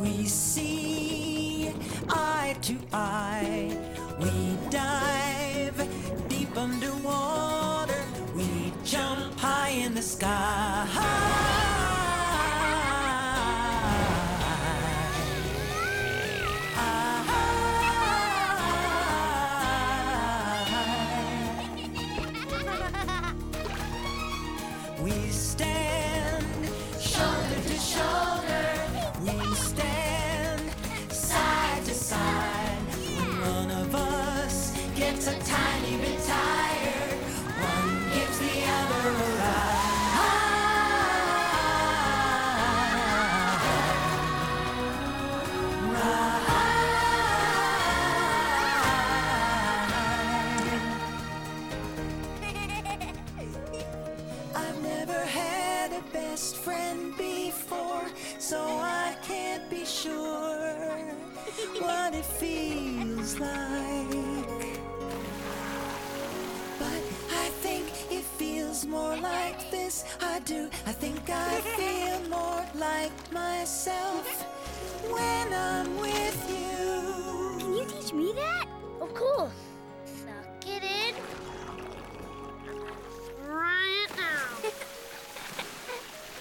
we see eye to eye. We dive deep underwater. We jump high in the sky. We stand shoulder to shoulder. We stand side to side. When one of us gets a tiny bit tired, one gives the other a ride. I've never had a best friend before, so I can't be sure what it feels like. But I think it feels more like this. I do. I think I feel more like myself when I'm with you. Can you teach me that? Of course.